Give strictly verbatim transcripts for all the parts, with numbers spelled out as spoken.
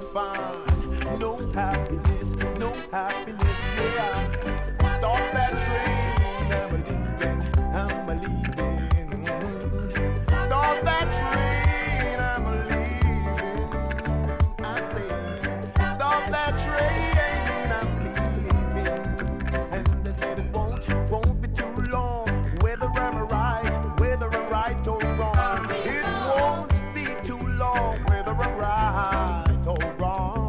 find no happiness, no happiness, yeah. Stop that train, I'm leaving, I'm leaving. Stop that train, I'm leaving. I say, stop that train, I'm leaving. And they said it won't, won't be too long, whether I'm right, whether I'm right or wrong. It won't be too long, whether I'm right or wrong.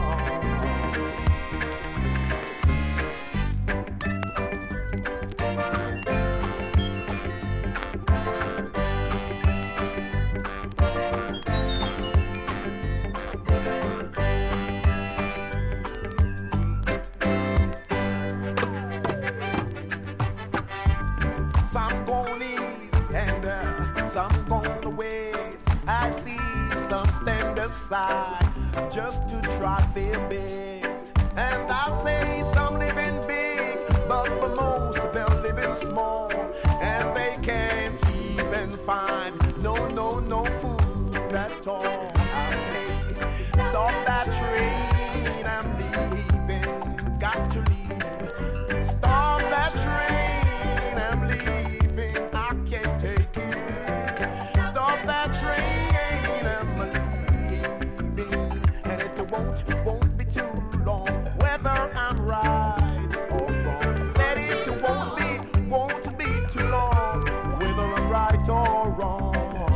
Some gone east and uh, some gone west. I see some stand aside just to try their best. And I say some living big, but for most they're living small. And they can't even find no, no, no food at all. I say, stop that train, I'm leaving, got to leave. Stop that train, I'm leaving, I can't take it. Stop that train, I'm leaving, and it won't, won't be too long, whether I'm right or wrong. Said it won't be, won't be too long, whether I'm right or wrong.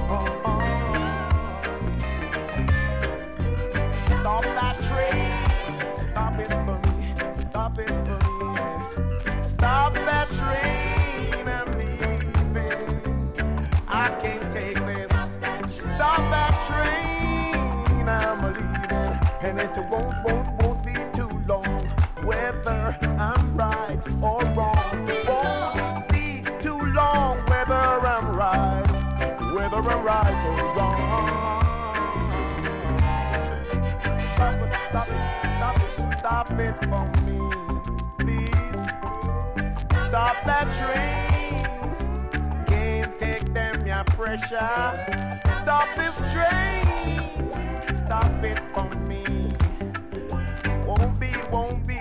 Stop that train, stop it for me, stop it for me. Stop that train, I'm leaving, I can't take this. Stop that train, I'm leaving, and it won't, won't, won't be too long, whether I'm right or wrong. Won't be too long, whether I'm right, whether I'm right or wrong. Stop it, stop it, stop it, stop it for me, please. Stop that train, can't take them your pressure. Stop this train, stop it for me. Won't be, won't be